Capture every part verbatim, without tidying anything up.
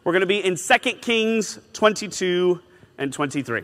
We're going to be in Second Kings twenty-two and twenty-three.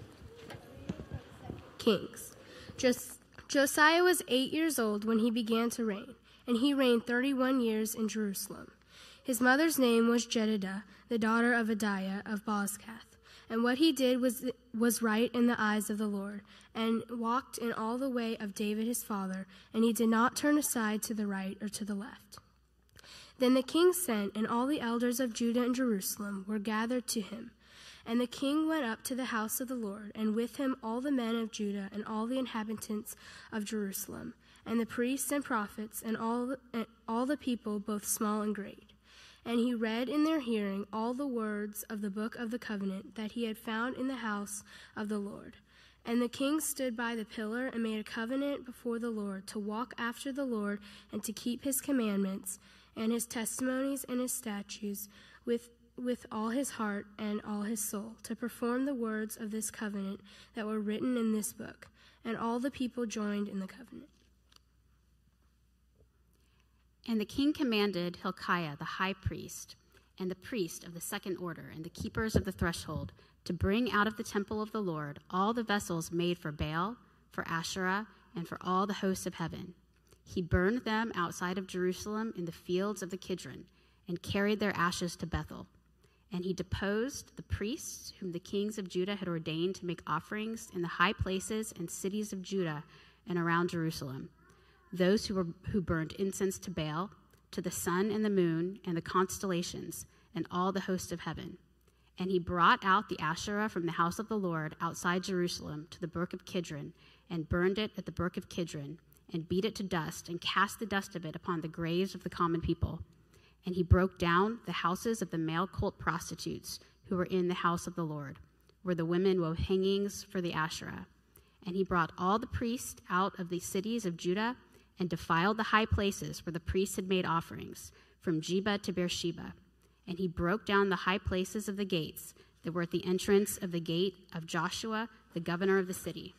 Kings. Jos- Josiah was eight years old when he began to reign, and he reigned thirty-one years in Jerusalem. His mother's name was Jedidah, the daughter of Adiah of Bozkath. And what he did was was right in the eyes of the Lord, and walked in all the way of David his father, and he did not turn aside to the right or to the left. Then the king sent, and all the elders of Judah and Jerusalem were gathered to him. And the king went up to the house of the Lord, and with him all the men of Judah and all the inhabitants of Jerusalem, and the priests and prophets, and all the, and all the people, both small and great. And he read in their hearing all the words of the book of the covenant that he had found in the house of the Lord. And the king stood by the pillar and made a covenant before the Lord to walk after the Lord and to keep his commandments and his testimonies and his statutes with with all his heart and all his soul, to perform the words of this covenant that were written in this book. And all the people joined in the covenant. And the king commanded Hilkiah the high priest, and the priest of the second order, and the keepers of the threshold, to bring out of the temple of the Lord all the vessels made for Baal, for Asherah, and for all the hosts of heaven. He burned them outside of Jerusalem in the fields of the Kidron, and carried their ashes to Bethel. And he deposed the priests whom the kings of Judah had ordained to make offerings in the high places and cities of Judah and around Jerusalem, those who were who burned incense to Baal, to the sun and the moon and the constellations and all the hosts of heaven. And he brought out the Asherah from the house of the Lord outside Jerusalem to the brook of Kidron, and burned it at the brook of Kidron, and beat it to dust, and cast the dust of it upon the graves of the common people. And he broke down the houses of the male cult prostitutes who were in the house of the Lord, where the women wove hangings for the Asherah. And he brought all the priests out of the cities of Judah, and defiled the high places where the priests had made offerings, from Jeba to Beersheba. And he broke down the high places of the gates that were at the entrance of the gate of Joshua, the governor of the city,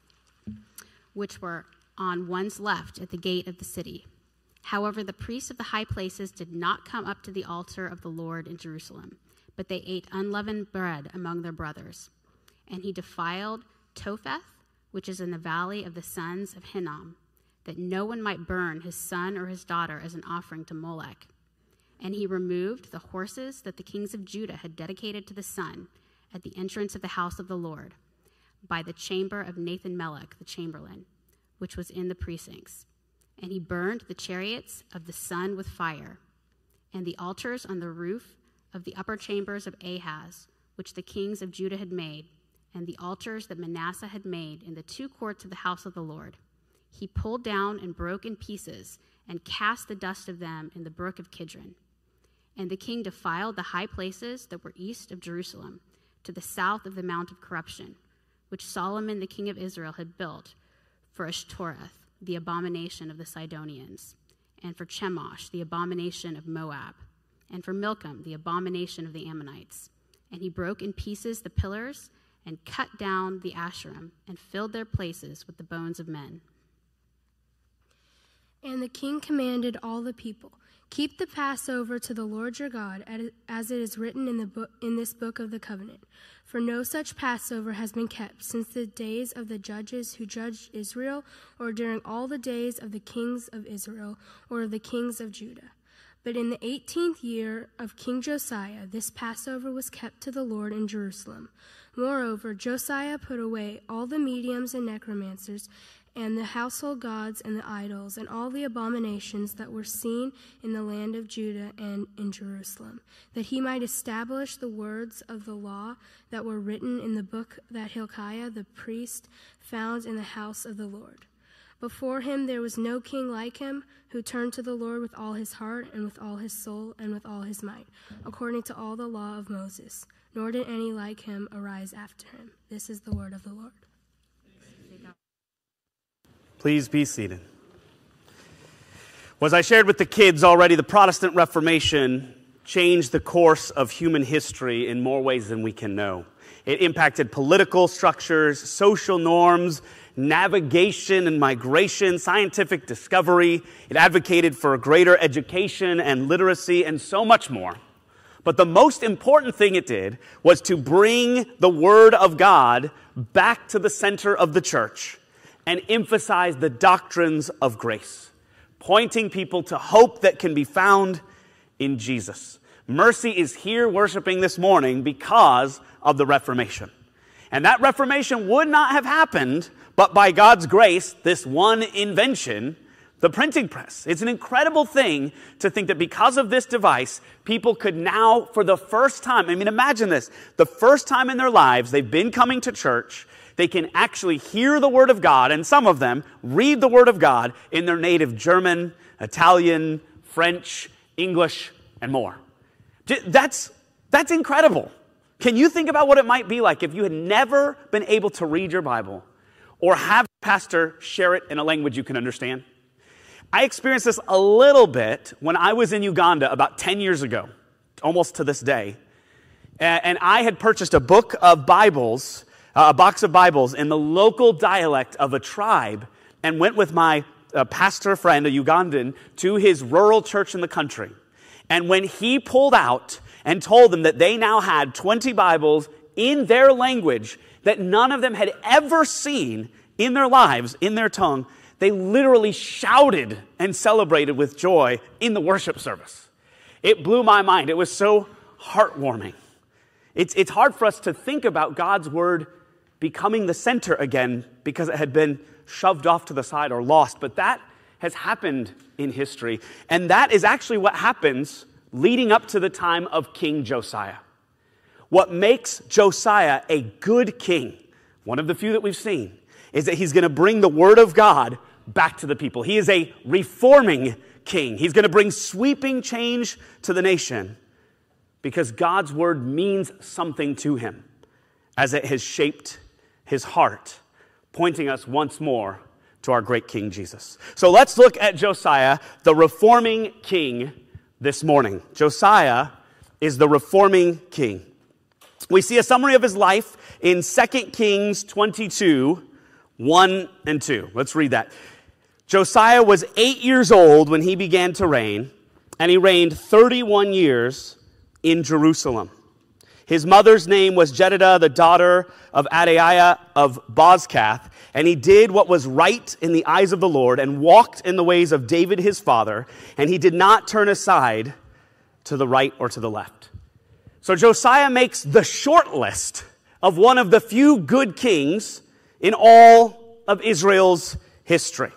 which were on one's left at the gate of the city. However, the priests of the high places did not come up to the altar of the Lord in Jerusalem, but they ate unleavened bread among their brothers. And he defiled Topheth, which is in the valley of the sons of Hinnom, that no one might burn his son or his daughter as an offering to Molech. And he removed the horses that the kings of Judah had dedicated to the sun at the entrance of the house of the Lord, by the chamber of Nathan-Melech, the chamberlain, which was in the precincts. And he burned the chariots of the sun with fire, and the altars on the roof of the upper chambers of Ahaz, which the kings of Judah had made, and the altars that Manasseh had made in the two courts of the house of the Lord. He pulled down and broke in pieces, and cast the dust of them in the brook of Kidron. And the king defiled the high places that were east of Jerusalem, to the south of the Mount of Corruption, which Solomon the king of Israel had built for Ashtoreth, the abomination of the Sidonians, and for Chemosh, the abomination of Moab, and for Milcom, the abomination of the Ammonites. And he broke in pieces the pillars, and cut down the Asherim, and filled their places with the bones of men. And the king commanded all the people, keep the Passover to the Lord your God, as it is written in the book, in this book of the covenant. For no such Passover has been kept since the days of the judges who judged Israel, or during all the days of the kings of Israel, or of the kings of Judah. But in the eighteenth year of King Josiah, this Passover was kept to the Lord in Jerusalem. Moreover, Josiah put away all the mediums and necromancers, and the household gods and the idols, and all the abominations that were seen in the land of Judah and in Jerusalem, that he might establish the words of the law that were written in the book that Hilkiah the priest found in the house of the Lord. Before him there was no king like him, who turned to the Lord with all his heart and with all his soul and with all his might, according to all the law of Moses. Nor did any like him arise after him. This is the word of the Lord. Please be seated. Well, as I shared with the kids already, the Protestant Reformation changed the course of human history in more ways than we can know. It impacted political structures, social norms, navigation and migration, scientific discovery. It advocated for greater education and literacy, and so much more. But the most important thing it did was to bring the Word of God back to the center of the church and emphasize the doctrines of grace, pointing people to hope that can be found in Jesus. Mercy is here worshiping this morning because of the Reformation. And that Reformation would not have happened but by God's grace, this one invention, the printing press. It's an incredible thing to think that because of this device, people could now, for the first time, I mean, imagine this, the first time in their lives they've been coming to church, they can actually hear the Word of God, and some of them read the Word of God in their native German, Italian, French, English, and more. That's, that's incredible. Can you think about what it might be like if you had never been able to read your Bible or have a pastor share it in a language you can understand? I experienced this a little bit when I was in Uganda about ten years ago, almost to this day. And I had purchased a book of Bibles, a box of Bibles in the local dialect of a tribe, and went with my uh, pastor friend, a Ugandan, to his rural church in the country. And when he pulled out and told them that they now had twenty Bibles in their language that none of them had ever seen in their lives, in their tongue, they literally shouted and celebrated with joy in the worship service. It blew my mind. It was so heartwarming. It's, it's hard for us to think about God's Word becoming the center again because it had been shoved off to the side or lost. But that has happened in history. And that is actually what happens leading up to the time of King Josiah. What makes Josiah a good king, one of the few that we've seen, is that he's going to bring the Word of God back to the people. He is a reforming king. He's going to bring sweeping change to the nation because God's Word means something to him as it has shaped his heart, pointing us once more to our great King Jesus. So let's look at Josiah, the reforming king, this morning. Josiah is the reforming king. We see a summary of his life in Second Kings twenty-two, one and two. Let's read that. Josiah was eight years old when he began to reign, and he reigned thirty-one years in Jerusalem. His mother's name was Jedidah, the daughter of Adaiah of Bozkath, and he did what was right in the eyes of the Lord and walked in the ways of David his father, and he did not turn aside to the right or to the left. So Josiah makes the short list of one of the few good kings in all of Israel's history.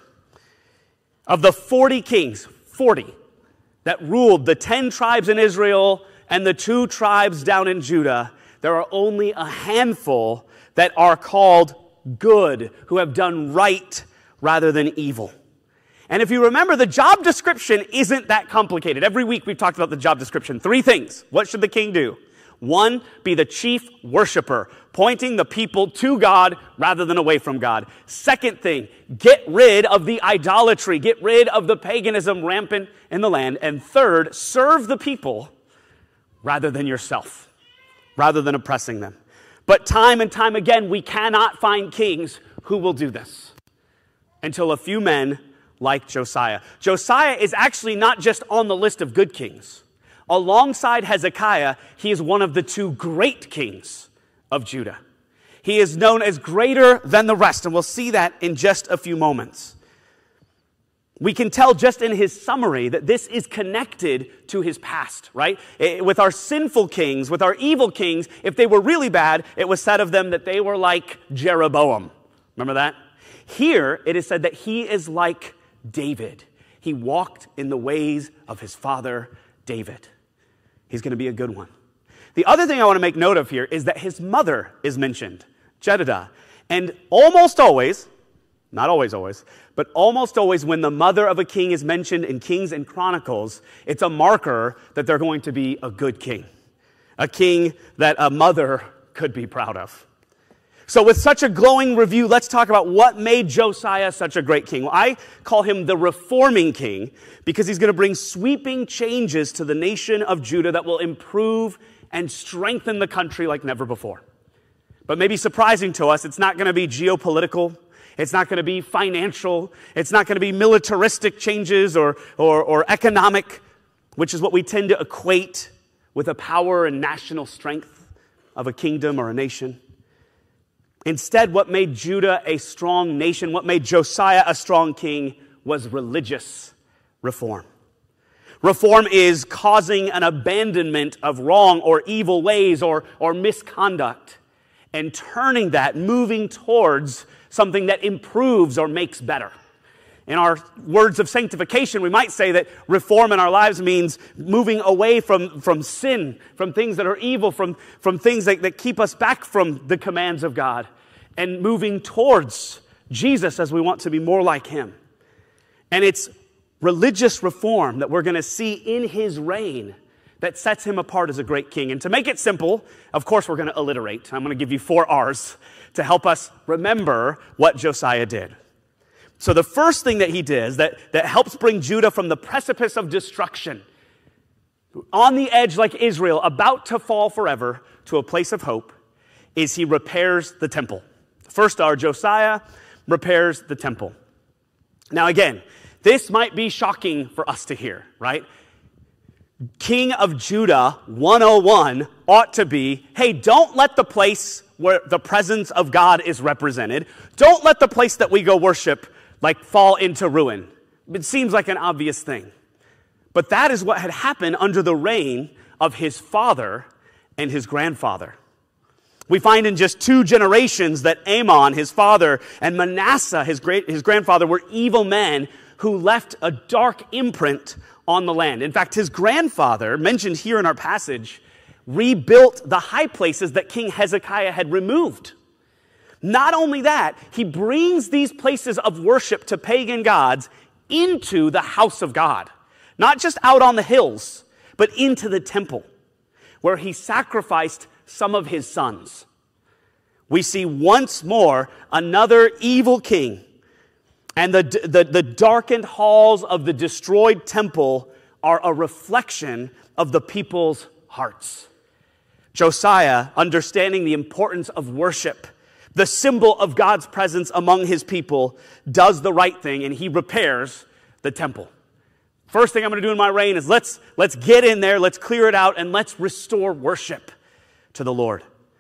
Of the forty kings, forty, that ruled the ten tribes in Israel and the two tribes down in Judah, there are only a handful that are called good, who have done right rather than evil. And if you remember, the job description isn't that complicated. Every week we've talked about the job description. Three things. What should the king do? One, be the chief worshiper, pointing the people to God rather than away from God. Second thing, get rid of the idolatry, get rid of the paganism rampant in the land. And third, serve the people rather than yourself, rather than oppressing them. But time and time again, we cannot find kings who will do this until a few men like Josiah. Josiah is actually not just on the list of good kings. Alongside Hezekiah, he is one of the two great kings of Judah. He is known as greater than the rest, and we'll see that in just a few moments. We can tell just in his summary that this is connected to his past, right? With our sinful kings, with our evil kings, if they were really bad, it was said of them that they were like Jeroboam. Remember that? Here, it is said that he is like David. He walked in the ways of his father, David. He's going to be a good one. The other thing I want to make note of here is that his mother is mentioned, Jedidah. And almost always, not always always, but almost always when the mother of a king is mentioned in Kings and Chronicles, it's a marker that they're going to be a good king. A king that a mother could be proud of. So with such a glowing review, let's talk about what made Josiah such a great king. Well, I call him the reforming king because he's going to bring sweeping changes to the nation of Judah that will improve and strengthen the country like never before. But maybe surprising to us, it's not going to be geopolitical. It's not going to be financial. It's not going to be militaristic changes or, or, or economic, which is what we tend to equate with the power and national strength of a kingdom or a nation. Instead, what made Judah a strong nation, what made Josiah a strong king, was religious reform. Reform is causing an abandonment of wrong or evil ways or, or misconduct and turning that, moving towards something that improves or makes better. In our words of sanctification, we might say that reform in our lives means moving away from, from sin, from things that are evil, from, from things that, that keep us back from the commands of God, and moving towards Jesus as we want to be more like him. And it's religious reform that we're going to see in his reign that sets him apart as a great king. And to make it simple, of course, we're going to alliterate. I'm going to give you four R's to help us remember what Josiah did. So the first thing that he did that, that helps bring Judah from the precipice of destruction, on the edge like Israel, about to fall forever, to a place of hope, is he repairs the temple. First R, Josiah repairs the temple. Now again, this might be shocking for us to hear, right? King of Judah one oh one ought to be, hey, don't let the place where the presence of God is represented, don't let the place that we go worship like fall into ruin. It seems like an obvious thing. But that is what had happened under the reign of his father and his grandfather. We find in just two generations that Amon, his father, and Manasseh, his great, his grandfather, were evil men who left a dark imprint on the land. In fact, his grandfather, mentioned here in our passage, rebuilt the high places that King Hezekiah had removed. Not only that, he brings these places of worship to pagan gods into the house of God. Not just out on the hills, but into the temple, where he sacrificed some of his sons. We see once more another evil king, and the, the, the darkened halls of the destroyed temple are a reflection of the people's hearts. Josiah, understanding the importance of worship, the symbol of God's presence among his people, does the right thing, and he repairs the temple. First thing I'm going to do in my reign is let's, let's get in there, let's clear it out, and let's restore worship to the Lord.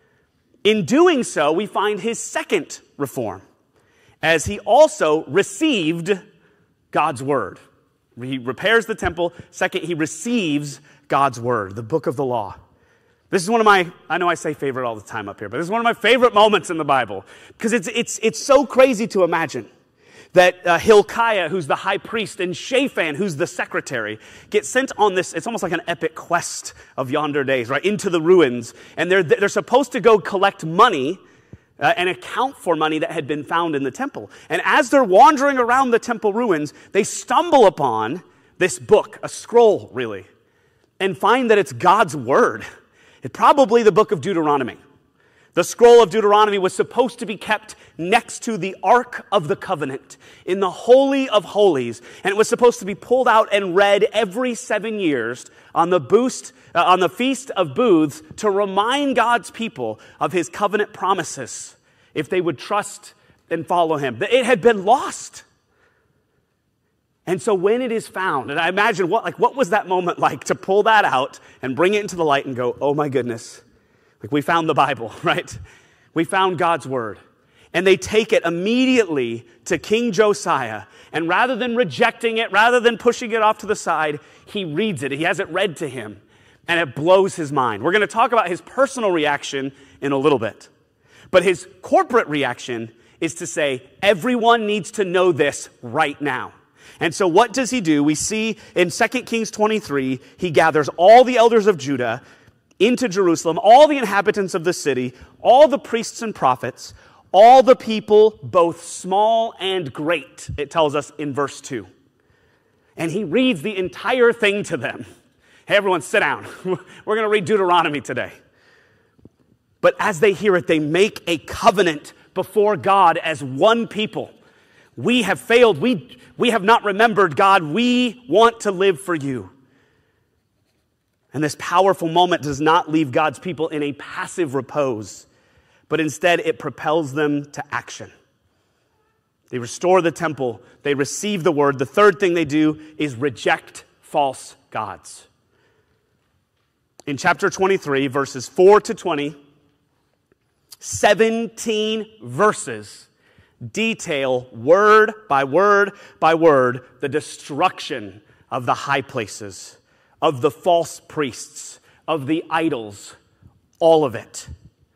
In doing so, we find his second reform, as he also received God's word. He repairs the temple. Second, he receives God's word, the book of the law. This is one of my, I know I say favorite all the time up here, but this is one of my favorite moments in the Bible, because it's, it's, it's so crazy to imagine that uh, Hilkiah, who's the high priest, and Shaphan, who's the secretary, get sent on this, it's almost like an epic quest of yonder days, right, into the ruins. And they're, they're supposed to go collect money uh, and account for money that had been found in the temple. And as they're wandering around the temple ruins, they stumble upon this book, a scroll, really, and find that it's God's word. It's probably the book of Deuteronomy. The scroll of Deuteronomy was supposed to be kept next to the Ark of the Covenant in the Holy of Holies, and it was supposed to be pulled out and read every seven years on the boost, uh, on the Feast of Booths to remind God's people of his covenant promises if they would trust and follow him. It had been lost. And so when it is found, and I imagine what, like, what was that moment like to pull that out and bring it into the light and go, oh my goodness. Like, we found the Bible, right? We found God's word. And they take it immediately to King Josiah. And rather than rejecting it, rather than pushing it off to the side, he reads it. He has it read to him. And it blows his mind. We're going to talk about his personal reaction in a little bit. But his corporate reaction is to say, everyone needs to know this right now. And so what does he do? We see in Second Kings twenty-three, he gathers all the elders of Judah into Jerusalem, all the inhabitants of the city, all the priests and prophets, all the people, both small and great, it tells us in verse two. And he reads the entire thing to them. Hey, everyone, sit down. We're going to read Deuteronomy today. But as they hear it, they make a covenant before God as one people. We have failed. We, we have not remembered, God. We want to live for you. And this powerful moment does not leave God's people in a passive repose, but instead it propels them to action. They restore the temple. They receive the word. The third thing they do is reject false gods. in chapter twenty-three, verses four to twenty, seventeen verses detail word by word by word the destruction of the high places, of the false priests, of the idols, all of it.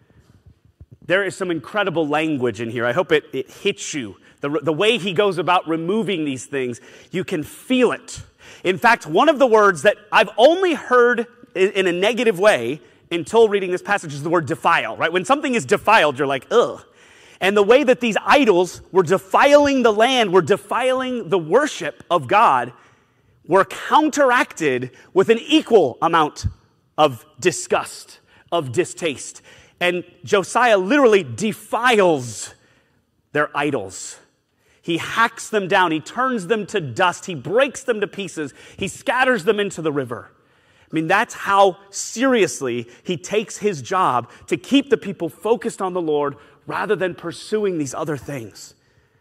There is some incredible language in here. I hope it, it hits you. The, the way he goes about removing these things, you can feel it. In fact, one of the words that I've only heard in, in a negative way until reading this passage is the word defile, right? When something is defiled, you're like, ugh. And the way that these idols were defiling the land, were defiling the worship of God, were counteracted with an equal amount of disgust, of distaste. And Josiah literally defiles their idols. He hacks them down. He turns them to dust. He breaks them to pieces. He scatters them into the river. I mean, that's how seriously he takes his job to keep the people focused on the Lord rather than pursuing these other things.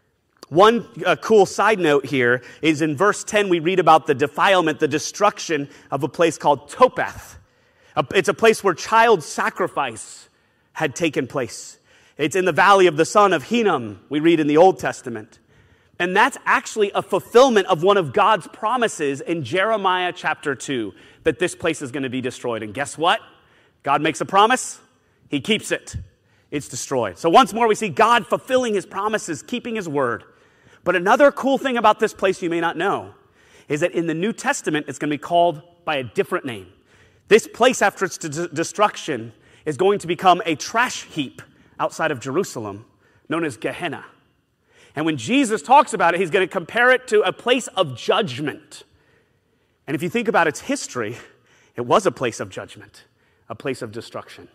One uh, cool side note here is in verse ten, we read about the defilement, the destruction of a place called Topheth. It's a place where child sacrifice had taken place. It's in the valley of the son of Hinnom, we read in the Old Testament. And that's actually a fulfillment of one of God's promises in Jeremiah chapter two, that this place is going to be destroyed. And guess what? God makes a promise, he keeps it. It's destroyed. So once more we see God fulfilling his promises, keeping his word. But another cool thing about this place you may not know is that in the New Testament it's going to be called by a different name. This place after its d- destruction is going to become a trash heap outside of Jerusalem known as Gehenna. And when Jesus talks about it, he's going to compare it to a place of judgment. And if you think about its history, it was a place of judgment, a place of destruction.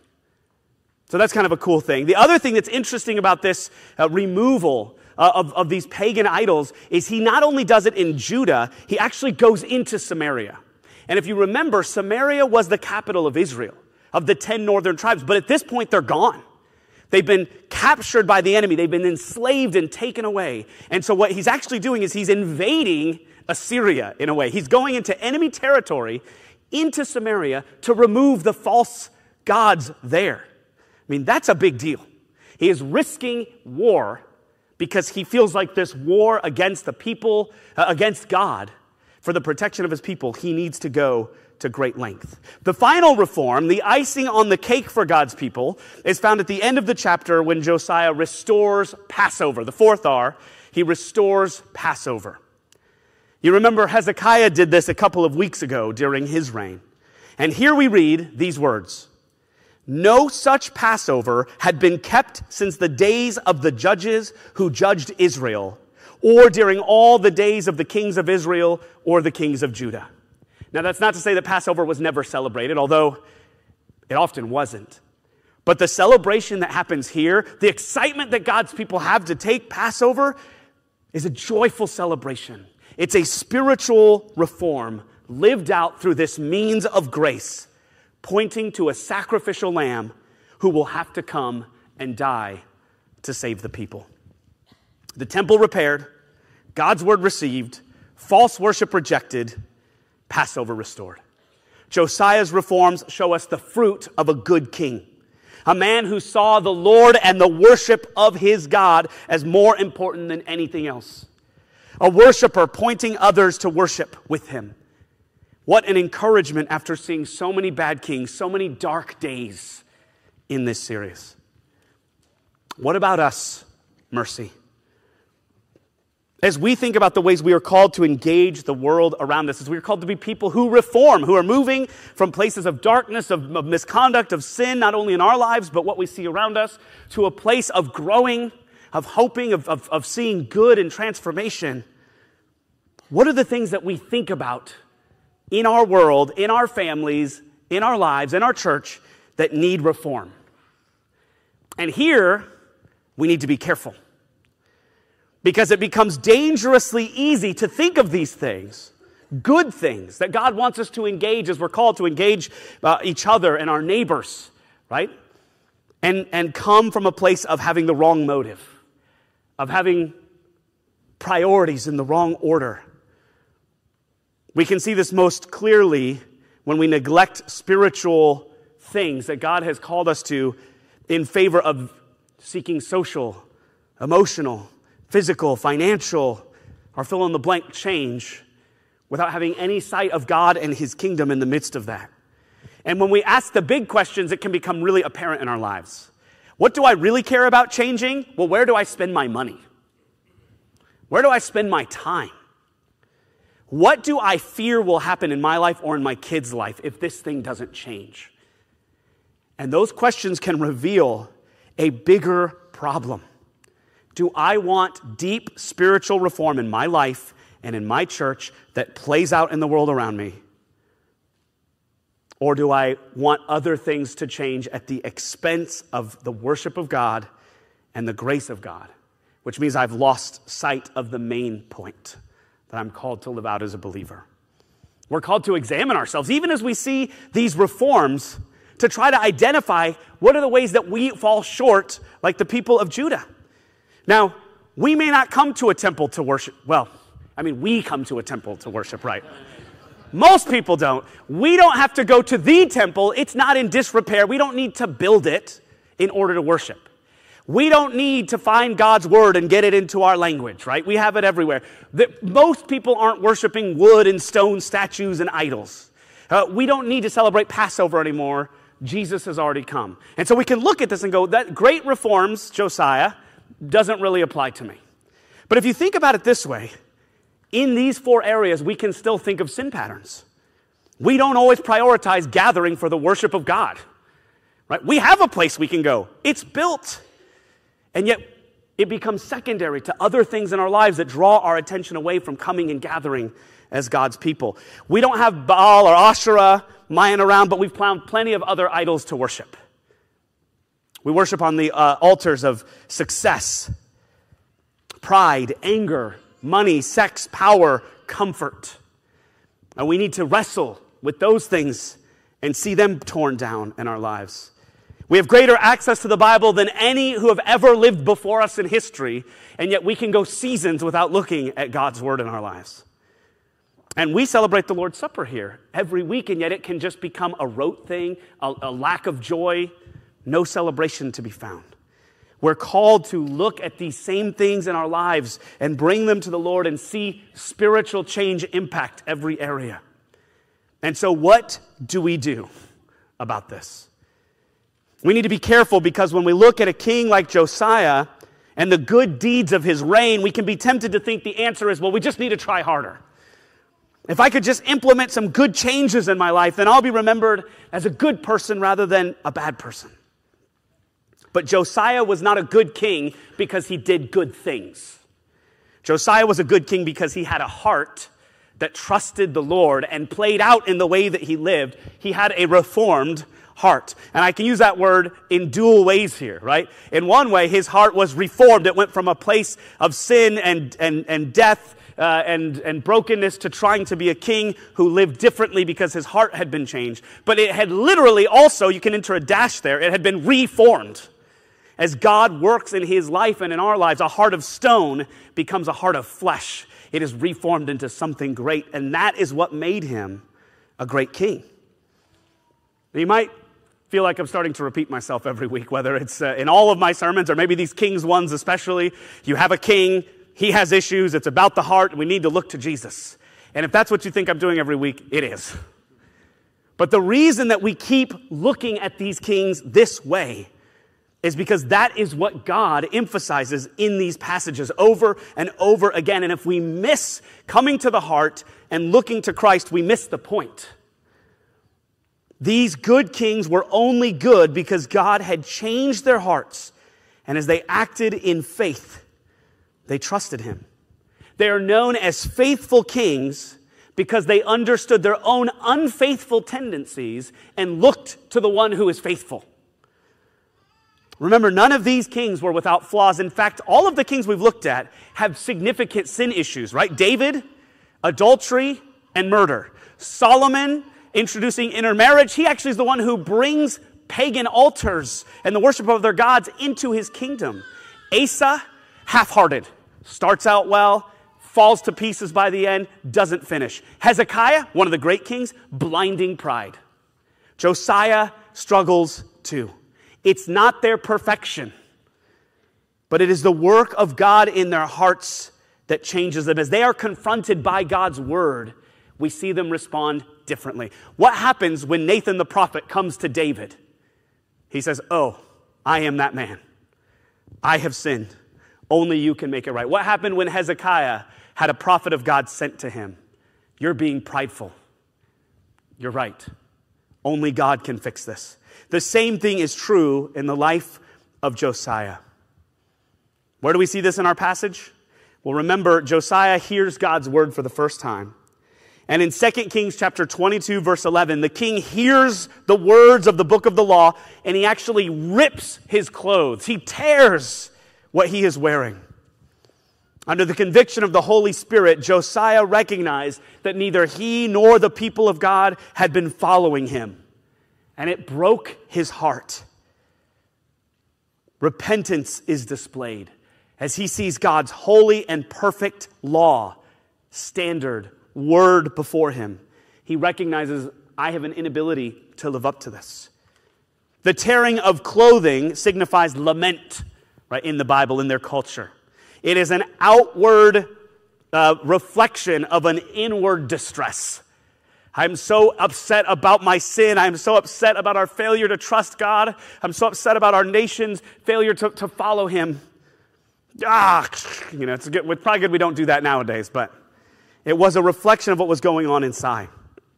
So that's kind of a cool thing. The other thing that's interesting about this uh, removal uh, of, of these pagan idols is he not only does it in Judah, he actually goes into Samaria. And if you remember, Samaria was the capital of Israel, of the ten northern tribes. But at this point, they're gone. They've been captured by the enemy. They've been enslaved and taken away. And so what he's actually doing is he's invading Assyria in a way. He's going into enemy territory, into Samaria, to remove the false gods there. I mean, that's a big deal. He is risking war because he feels like this war against the people, uh, against God, for the protection of his people, he needs to go to great length. The final reform, the icing on the cake for God's people, is found at the end of the chapter when Josiah restores Passover. The fourth R, he restores Passover. You remember Hezekiah did this a couple of weeks ago during his reign. And here we read these words. No such Passover had been kept since the days of the judges who judged Israel, or during all the days of the kings of Israel or the kings of Judah. Now, that's not to say that Passover was never celebrated, although it often wasn't. But the celebration that happens here, the excitement that God's people have to take Passover, is a joyful celebration. It's a spiritual reform lived out through this means of grace, pointing to a sacrificial lamb who will have to come and die to save the people. The temple repaired, God's word received, false worship rejected, Passover restored. Josiah's reforms show us the fruit of a good king, a man who saw the Lord and the worship of his God as more important than anything else. A worshiper pointing others to worship with him. What an encouragement after seeing so many bad kings, so many dark days in this series. What about us, Mercy? As we think about the ways we are called to engage the world around us, as we are called to be people who reform, who are moving from places of darkness, of, of misconduct, of sin, not only in our lives, but what we see around us, to a place of growing, of hoping, of, of, of seeing good and transformation. What are the things that we think about in our world, in our families, in our lives, in our church that need reform? And here, we need to be careful. Because it becomes dangerously easy to think of these things, good things that God wants us to engage as we're called to engage uh, each other and our neighbors, right? And, and come from a place of having the wrong motive, of having priorities in the wrong order. We can see this most clearly when we neglect spiritual things that God has called us to in favor of seeking social, emotional, physical, financial, or fill in the blank change without having any sight of God and his kingdom in the midst of that. And when we ask the big questions, it can become really apparent in our lives. What do I really care about changing? Well, where do I spend my money? Where do I spend my time? What do I fear will happen in my life or in my kids' life if this thing doesn't change? And those questions can reveal a bigger problem. Do I want deep spiritual reform in my life and in my church that plays out in the world around me? Or do I want other things to change at the expense of the worship of God and the grace of God? Which means I've lost sight of the main point that I'm called to live out as a believer. We're called to examine ourselves, even as we see these reforms, to try to identify what are the ways that we fall short like the people of Judah. Now, we may not come to a temple to worship. Well, I mean, we come to a temple to worship, right? Most people don't. We don't have to go to the temple. It's not in disrepair. We don't need to build it in order to worship. We don't need to find God's word and get it into our language, right? We have it everywhere. The, most people aren't worshiping wood and stone statues and idols. Uh, we don't need to celebrate Passover anymore. Jesus has already come. And so we can look at this and go, that great reforms, Josiah, doesn't really apply to me. But if you think about it this way, in these four areas, we can still think of sin patterns. We don't always prioritize gathering for the worship of God, right? We have a place we can go. It's built. And yet it becomes secondary to other things in our lives that draw our attention away from coming and gathering as God's people. We don't have Baal or Asherah lying around, but we've found plenty of other idols to worship. We worship on the uh, altars of success, pride, anger, money, sex, power, comfort. And we need to wrestle with those things and see them torn down in our lives. We have greater access to the Bible than any who have ever lived before us in history, and yet we can go seasons without looking at God's word in our lives. And we celebrate the Lord's Supper here every week, and yet it can just become a rote thing, a, a lack of joy, no celebration to be found. We're called to look at these same things in our lives and bring them to the Lord and see spiritual change impact every area. And so what do we do about this? We need to be careful, because when we look at a king like Josiah and the good deeds of his reign, we can be tempted to think the answer is, well, we just need to try harder. If I could just implement some good changes in my life, then I'll be remembered as a good person rather than a bad person. But Josiah was not a good king because he did good things. Josiah was a good king because he had a heart that trusted the Lord and played out in the way that he lived. He had a reformed heart. And I can use that word in dual ways here, right? In one way, his heart was reformed. It went from a place of sin and, and, and death uh, and, and brokenness to trying to be a king who lived differently because his heart had been changed. But it had literally also, you can enter a dash there, it had been reformed. As God works in his life and in our lives, a heart of stone becomes a heart of flesh. It is reformed into something great, and that is what made him a great king. And you might feel like I'm starting to repeat myself every week, whether it's uh, in all of my sermons or maybe these kings ones especially. You have a king, he has issues, it's about the heart, we need to look to Jesus. And if that's what you think I'm doing every week, it is. But the reason that we keep looking at these kings this way is because that is what God emphasizes in these passages over and over again. And if we miss coming to the heart and looking to Christ, we miss the point. These good kings were only good because God had changed their hearts. And as they acted in faith, they trusted him. They are known as faithful kings because they understood their own unfaithful tendencies and looked to the one who is faithful. Remember, none of these kings were without flaws. In fact, all of the kings we've looked at have significant sin issues, right? David, adultery and murder. Solomon, introducing intermarriage. He actually is the one who brings pagan altars and the worship of their gods into his kingdom. Asa, half-hearted. Starts out well, falls to pieces by the end, doesn't finish. Hezekiah, one of the great kings, blinding pride. Josiah struggles too. It's not their perfection, but it is the work of God in their hearts that changes them. As they are confronted by God's word, we see them respond differently. What happens when Nathan the prophet comes to David? He says, oh, I am that man. I have sinned. Only you can make it right. What happened when Hezekiah had a prophet of God sent to him? You're being prideful. You're right. Only God can fix this. The same thing is true in the life of Josiah. Where do we see this in our passage? Well, remember, Josiah hears God's word for the first time. And in Second Kings chapter twenty-two, verse eleven, the king hears the words of the book of the law, and he actually rips his clothes. He tears what he is wearing. Under the conviction of the Holy Spirit, Josiah recognized that neither he nor the people of God had been following him. And it broke his heart. Repentance is displayed as he sees God's holy and perfect law, standard, word before him. He recognizes, I have an inability to live up to this. The tearing of clothing signifies lament, right, in the Bible, in their culture. It is an outward uh, reflection of an inward distress. I'm so upset about my sin. I'm so upset about our failure to trust God. I'm so upset about our nation's failure to, to follow him. Ah, you know, it's, good, it's probably good we don't do that nowadays, but it was a reflection of what was going on inside.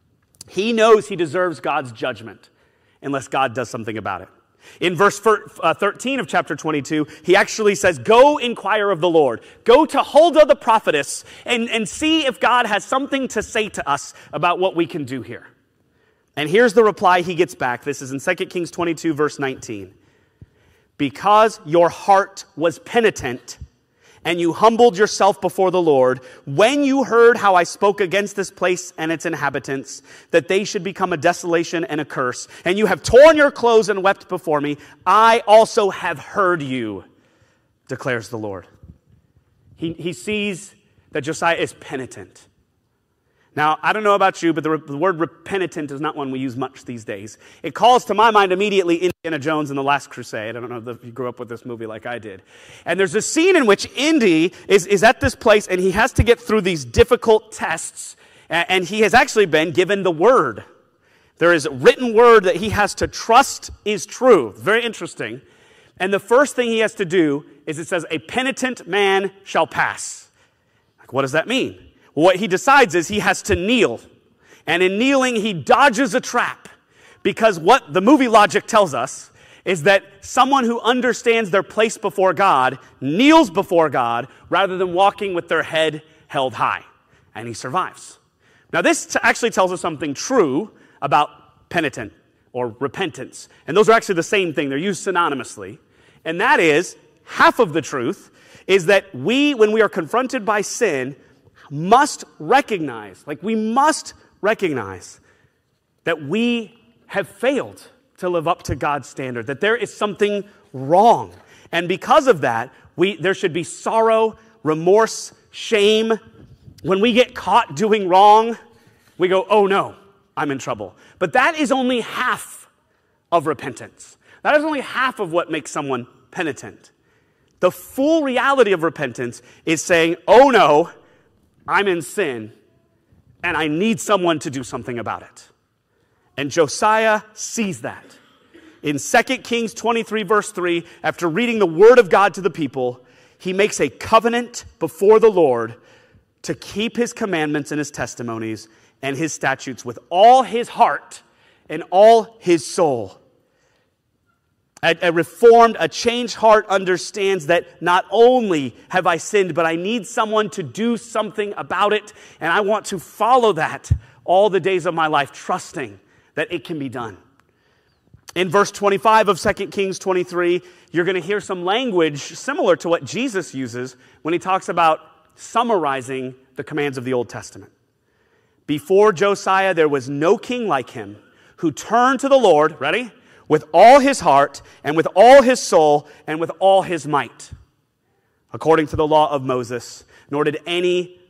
He knows he deserves God's judgment unless God does something about it. In verse thirteen of chapter twenty-two, he actually says, go inquire of the Lord. Go to Huldah the prophetess and, and see if God has something to say to us about what we can do here. And here's the reply he gets back. This is in Second Kings twenty-two, verse nineteen. Because your heart was penitent and you humbled yourself before the Lord, when you heard how I spoke against this place and its inhabitants, that they should become a desolation and a curse, and you have torn your clothes and wept before me, I also have heard you, declares the Lord. He, he sees that Josiah is penitent. Now, I don't know about you, but the, the word repenitent is not one we use much these days. It calls to my mind immediately Indiana Jones and the Last Crusade. I don't know if you grew up with this movie like I did. And there's a scene in which Indy is, is at this place, and he has to get through these difficult tests, and, and he has actually been given the word. There is a written word that he has to trust is true. Very interesting. And the first thing he has to do is it says, a penitent man shall pass. Like, what does that mean? What he decides is he has to kneel. And in kneeling, he dodges a trap. Because what the movie logic tells us is that someone who understands their place before God kneels before God rather than walking with their head held high. And he survives. Now this t- actually tells us something true about penitent or repentance. And those are actually the same thing. They're used synonymously. And that is, half of the truth is that we, when we are confronted by sin, must recognize, like we must recognize that we have failed to live up to God's standard, that there is something wrong. And because of that, we there should be sorrow, remorse, shame. When we get caught doing wrong, we go, oh no, I'm in trouble. But that is only half of repentance. That is only half of what makes someone penitent. The full reality of repentance is saying, oh no, I'm in sin, and I need someone to do something about it. And Josiah sees that. In Second Kings twenty-three, verse three, after reading the word of God to the people, he makes a covenant before the Lord to keep his commandments and his testimonies and his statutes with all his heart and all his soul. A, a reformed, a changed heart understands that not only have I sinned, but I need someone to do something about it, and I want to follow that all the days of my life, trusting that it can be done. In verse twenty-five of Second Kings twenty-three, you're going to hear some language similar to what Jesus uses when he talks about summarizing the commands of the Old Testament. Before Josiah, there was no king like him who turned to the Lord, ready? With all his heart and with all his soul and with all his might, according to the law of Moses, nor did any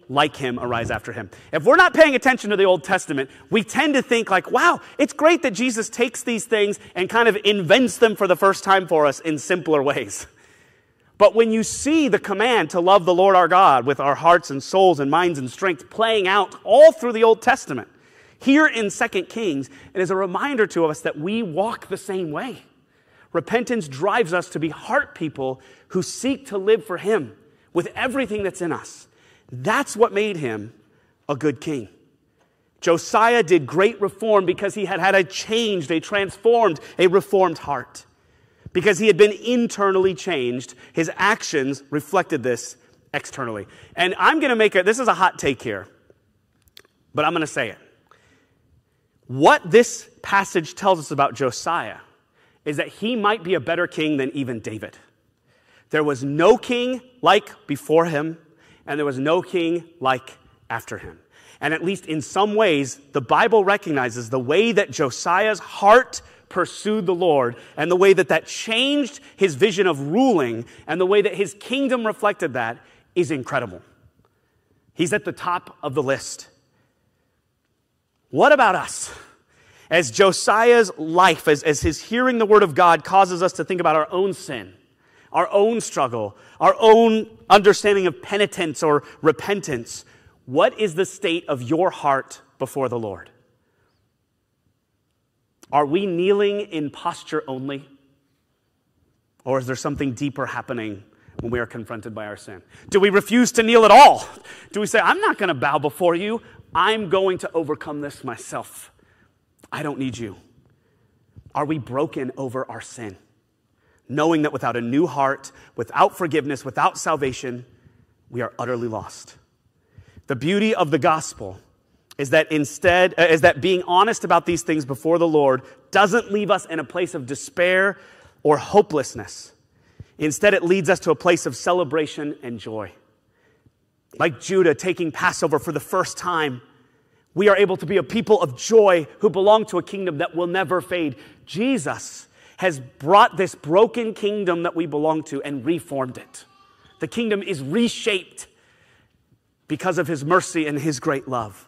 like him arise after him. If we're not paying attention to the Old Testament, we tend to think like, wow, it's great that Jesus takes these things and kind of invents them for the first time for us in simpler ways. But when you see the command to love the Lord our God with our hearts and souls and minds and strength playing out all through the Old Testament, here in Second Kings, it is a reminder to us that we walk the same way. Repentance drives us to be heart people who seek to live for him with everything that's in us. That's what made him a good king. Josiah did great reform because he had had a changed, a transformed, a reformed heart. Because he had been internally changed, his actions reflected this externally. And I'm going to make it, this is a hot take here, but I'm going to say it. What this passage tells us about Josiah is that he might be a better king than even David. There was no king like before him, and there was no king like after him. And at least in some ways, the Bible recognizes the way that Josiah's heart pursued the Lord and the way that that changed his vision of ruling and the way that his kingdom reflected that is incredible. He's at the top of the list. What about us? As Josiah's life, as, as his hearing the word of God causes us to think about our own sin, our own struggle, our own understanding of penitence or repentance, what is the state of your heart before the Lord? Are we kneeling in posture only? Or is there something deeper happening when we are confronted by our sin? Do we refuse to kneel at all? Do we say, I'm not going to bow before you. I'm going to overcome this myself. I don't need you. Are we broken over our sin? Knowing that without a new heart, without forgiveness, without salvation, we are utterly lost. The beauty of the gospel is that instead, uh, is that being honest about these things before the Lord doesn't leave us in a place of despair or hopelessness. Instead, it leads us to a place of celebration and joy. Like Judah taking Passover for the first time, we are able to be a people of joy who belong to a kingdom that will never fade. Jesus has brought this broken kingdom that we belong to and reformed it. The kingdom is reshaped because of his mercy and his great love.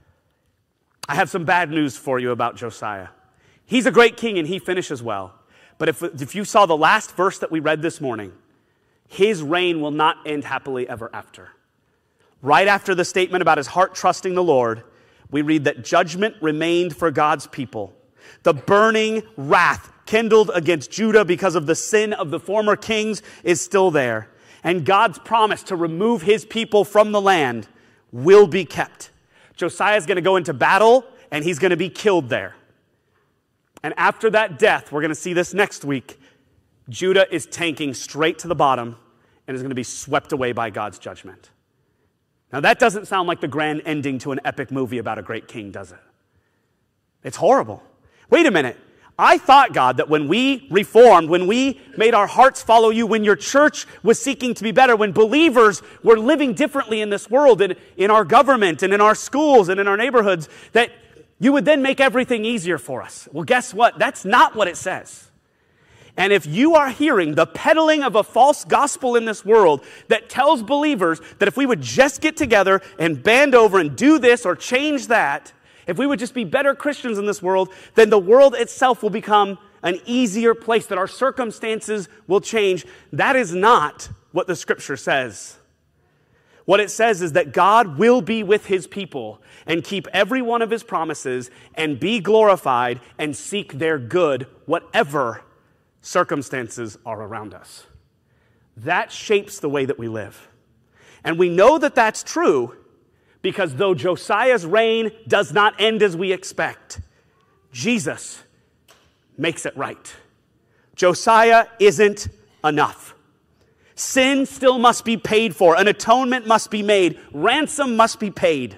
I have some bad news for you about Josiah. He's a great king and he finishes well. But if, if you saw the last verse that we read this morning, his reign will not end happily ever after. Right after the statement about his heart trusting the Lord, we read that judgment remained for God's people. The burning wrath kindled against Judah because of the sin of the former kings is still there. And God's promise to remove his people from the land will be kept. Josiah is going to go into battle, and he's going to be killed there. And after that death, we're going to see this next week, Judah is tanking straight to the bottom and is going to be swept away by God's judgment. Now, that doesn't sound like the grand ending to an epic movie about a great king, does it? It's horrible. Wait a minute. I thought, God, that when we reformed, when we made our hearts follow you, when your church was seeking to be better, when believers were living differently in this world and in our government and in our schools and in our neighborhoods, that you would then make everything easier for us. Well, guess what? That's not what it says. And if you are hearing the peddling of a false gospel in this world that tells believers that if we would just get together and band over and do this or change that, if we would just be better Christians in this world, then the world itself will become an easier place, that our circumstances will change. That is not what the scripture says. What it says is that God will be with his people and keep every one of his promises and be glorified and seek their good, whatever circumstances are around us. That shapes the way that we live. And we know that that's true because though Josiah's reign does not end as we expect, Jesus makes it right. Josiah isn't enough. Sin still must be paid for. An atonement must be made. Ransom must be paid.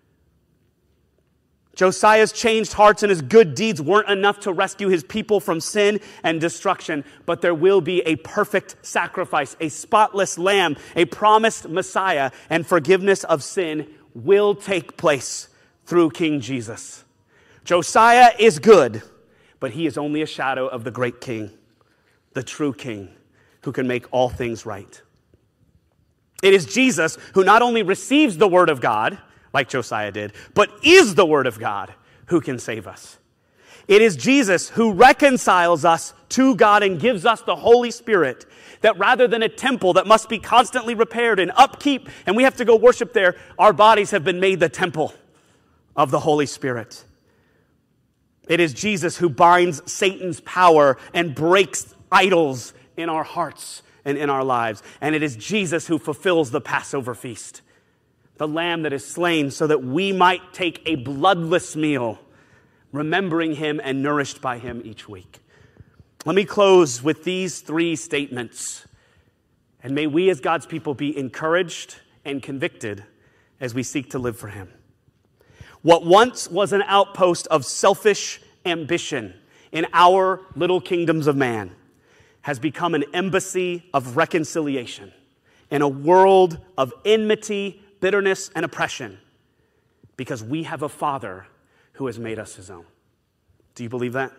Josiah's changed hearts and his good deeds weren't enough to rescue his people from sin and destruction, but there will be a perfect sacrifice, a spotless lamb, a promised Messiah, and forgiveness of sin will take place through King Jesus. Josiah is good, but he is only a shadow of the great king, the true king, who can make all things right. It is Jesus who not only receives the word of God, like Josiah did, but is the word of God who can save us. It is Jesus who reconciles us to God and gives us the Holy Spirit, that rather than a temple that must be constantly repaired and upkeep, and we have to go worship there, our bodies have been made the temple of the Holy Spirit. It is Jesus who binds Satan's power and breaks idols in our hearts and in our lives. And it is Jesus who fulfills the Passover feast, the lamb that is slain so that we might take a bloodless meal, remembering him and nourished by him each week. Let me close with these three statements. And may we as God's people be encouraged and convicted as we seek to live for him. What once was an outpost of selfish ambition in our little kingdoms of man has become an embassy of reconciliation in a world of enmity, bitterness, and oppression, because we have a Father who has made us his own. Do you believe that?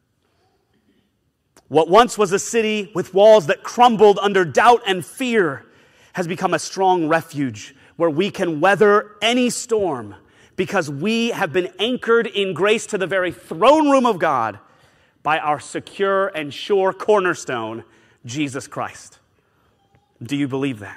What once was a city with walls that crumbled under doubt and fear has become a strong refuge where we can weather any storm because we have been anchored in grace to the very throne room of God by our secure and sure cornerstone, Jesus Christ. Do you believe that?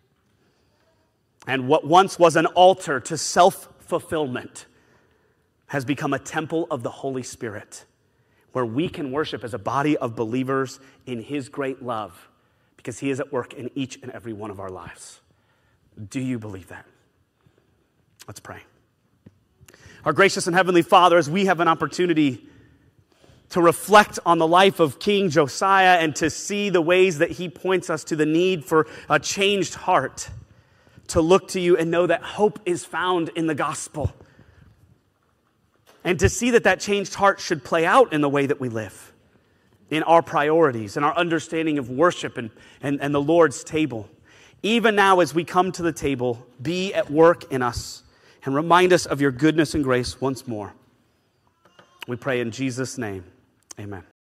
And what once was an altar to self-fulfillment has become a temple of the Holy Spirit, where we can worship as a body of believers in his great love, because he is at work in each and every one of our lives. Do you believe that? Let's pray. Our gracious and heavenly Father, as we have an opportunity to reflect on the life of King Josiah and to see the ways that he points us to the need for a changed heart, to look to you and know that hope is found in the gospel, and to see that that changed heart should play out in the way that we live, in our priorities, in our understanding of worship and, and, and the Lord's table. Even now as we come to the table, be at work in us and remind us of your goodness and grace once more. We pray in Jesus' name, amen.